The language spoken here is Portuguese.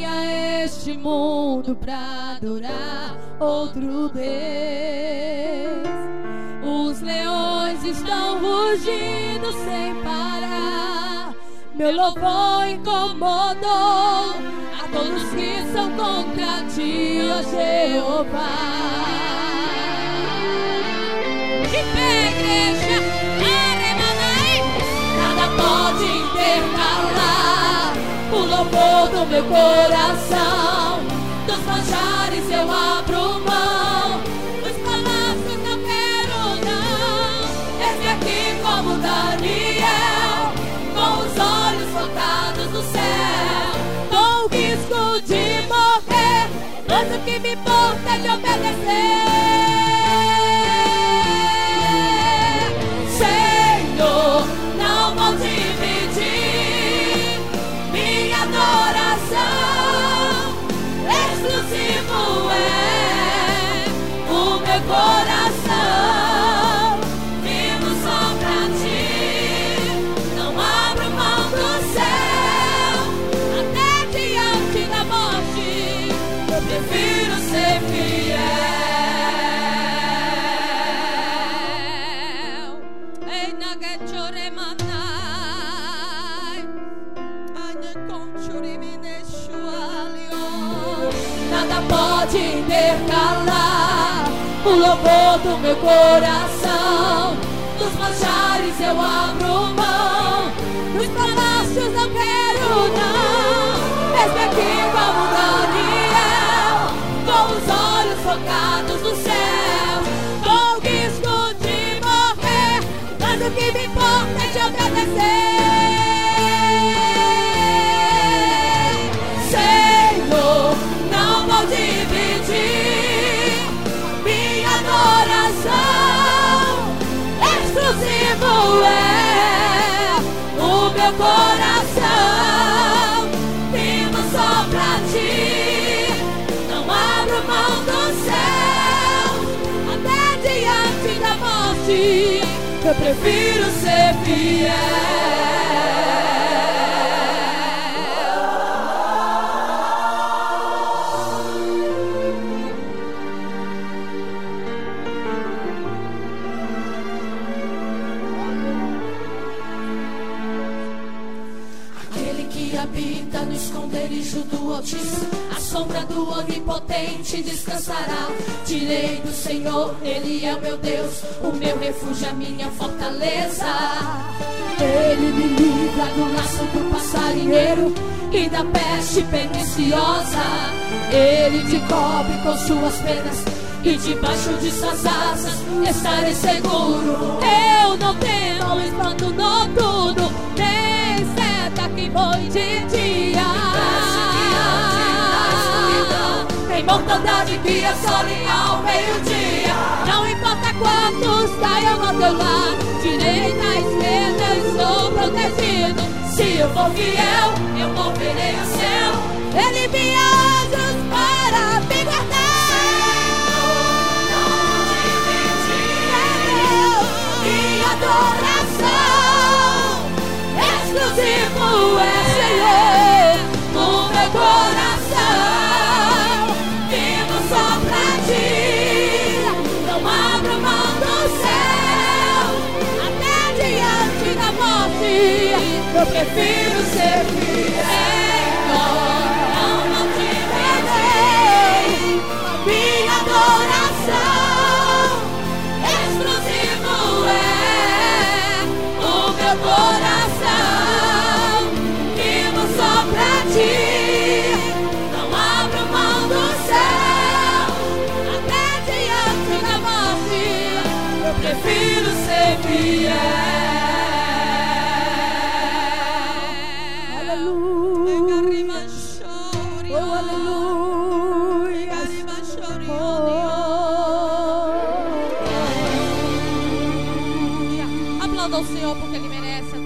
a este mundo pra adorar outro Deus. Os leões estão rugindo sem parar. Meu louvor incomodou a todos que são contra ti, ó Jeová. Que pé, igreja, aremanai. Nada pode intercalar o louvor do meu coração. Dos manjares eu abro mão, dos palácios não quero não. Eis-me aqui como Daniel, com os olhos focados no céu, com o risco de morrer, mas o que me importa é de obedecer. Senhor, não vou dividir minha adoração. Exclusivo é o meu coração. Vivo só pra ti, não abro mão do céu. Até diante da morte, eu prefiro ser fiel. Ei, nagachore manai, ane conchurimine shualio. Nada pode intercalar o louvor do meu coração. Dos manjares eu abro mão, dos palácios não quero não. Eis-me aqui como Daniel, com os olhos focados no céu, com o risco de morrer, mas o que me importa é te obedecer. Senhor, não vou dividir minha adoração. Exclusivo é o meu coração. Vivo só pra ti, não abro mão do céu. Até diante da morte, eu prefiro ser fiel. Habita no esconderijo do Altíssimo, a sombra do Onipotente descansará. Direi do Senhor, Ele é o meu Deus, o meu refúgio, a minha fortaleza. Ele me livra do laço do passarinheiro e da peste perniciosa. Ele te cobre com suas penas e debaixo de suas asas estarei seguro. Eu não temo o espanto noturno, nem seta que voe de dia, nem mortandade que assole ao meio-dia. Não importa quantos caiam ao teu lado, direita, esquerda, eu estou protegido. Se eu for fiel, eu moverei o céu. Ele envia anjos para me guardar. Minha adoração exclusivo é, Senhor, no meu coração. Vivo só pra ti, não abro mão do céu. Até diante da morte, eu prefiro ser fiel. Não te perderei, minha adoração exclusivo é o meu coração. Vivo só pra ti, não abro mão do céu. Até diante da morte, eu prefiro ser fiel. Ao Senhor porque Ele merece.